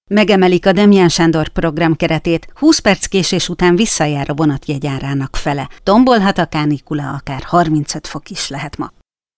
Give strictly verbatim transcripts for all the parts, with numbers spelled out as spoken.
Megemelik a Demján Sándor program keretét, húsz perc késés után visszajár a vonat jegyárának fele. Tombolhat a kánikula, akár harmincöt fok is lehet ma.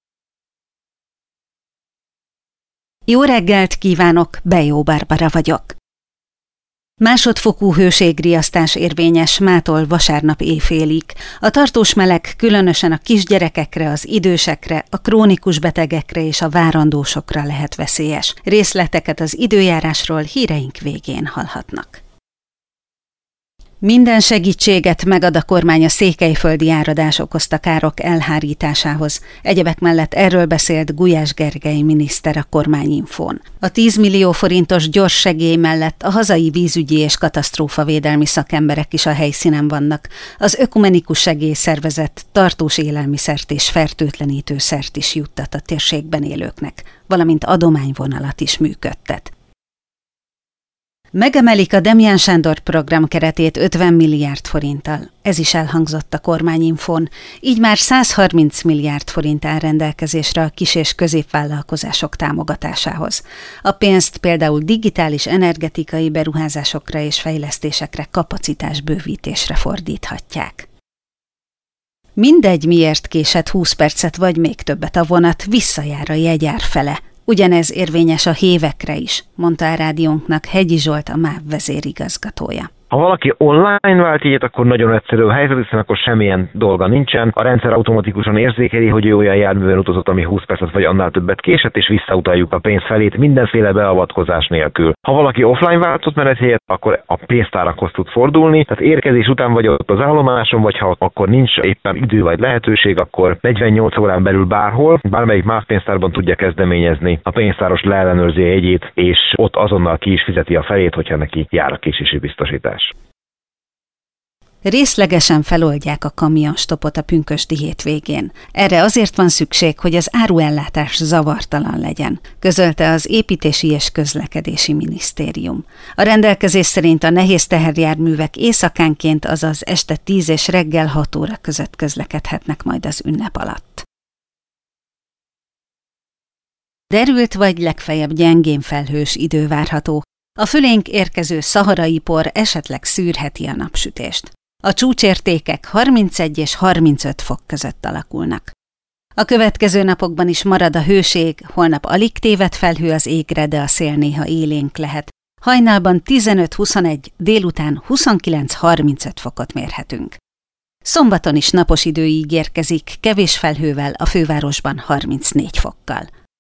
Jó reggelt kívánok, Bejó Barbara vagyok. Másodfokú hőségriasztás érvényes mától vasárnap éjfélig. A tartós meleg különösen a kisgyerekekre, az idősekre, a krónikus betegekre és a várandósokra lehet veszélyes. Részleteket az időjárásról híreink végén hallhatnak. Minden segítséget megad a kormány a székelyföldi áradás okozta károk elhárításához. Egyebek mellett erről beszélt Gulyás Gergely miniszter a Kormányinfón. A tíz millió forintos gyors segély mellett a hazai vízügyi és katasztrófavédelmi szakemberek is a helyszínen vannak. Az Ökumenikus Segélyszervezet tartós élelmiszert és fertőtlenítőszert is juttat a térségben élőknek, valamint adományvonalat is működtet. Megemelik a Demján Sándor program keretét ötven milliárd forinttal. Ez is elhangzott a Kormányinfón. Így már száz harminc milliárd forint áll rendelkezésre a kis- és középvállalkozások támogatásához. A pénzt például digitális energetikai beruházásokra és fejlesztésekre, kapacitásbővítésre fordíthatják. Mindegy, miért késett húsz percet vagy még többet a vonat, visszajár a jegyár fele. Ugyanez érvényes a hévekre is, mondta a rádiónknak Hegyi Zsolt, a MÁV vezérigazgatója. Ha valaki online vált ilyet, akkor nagyon egyszerű a helyzet, hiszen akkor semmilyen dolga nincsen. A rendszer automatikusan érzékeli, hogy ő olyan járművön utazott, ami húsz percet vagy annál többet késett, és visszautaljuk a pénz felét mindenféle beavatkozás nélkül. Ha valaki offline váltott menethelyet, akkor a pénztárakhoz tud fordulni, tehát érkezés után vagy ott az állomáson, vagy ha akkor nincs éppen idő vagy lehetőség, akkor negyvennyolc órán belül bárhol, bármelyik MÁV pénztárban tudja kezdeményezni. A pénztáros leellenőrzi a jegyét, és ott azonnal ki is fizeti a felét, hogyha neki jár a késési biztosítás. Részlegesen feloldják a kamionstopot a pünkösdi hétvégén. Erre azért van szükség, hogy az áruellátás zavartalan legyen, közölte az Építési és Közlekedési Minisztérium. A rendelkezés szerint a nehéz teherjárművek éjszakánként, azaz este tíz és reggel hat óra között közlekedhetnek majd az ünnep alatt. Derült vagy legfeljebb gyengén felhős idő várható. A fölénk érkező szaharai por esetleg szűrheti a napsütést. A csúcsértékek harmincegy és harmincöt fok között alakulnak. A következő napokban is marad a hőség, holnap alig téved felhő az égre, de a szél néha élénk lehet. Hajnalban tizenöt-huszonegy, délután huszonkilenc-harmincöt fokot mérhetünk. Szombaton is napos idő ígérkezik, kevés felhővel, a fővárosban harmincnégy fokkal.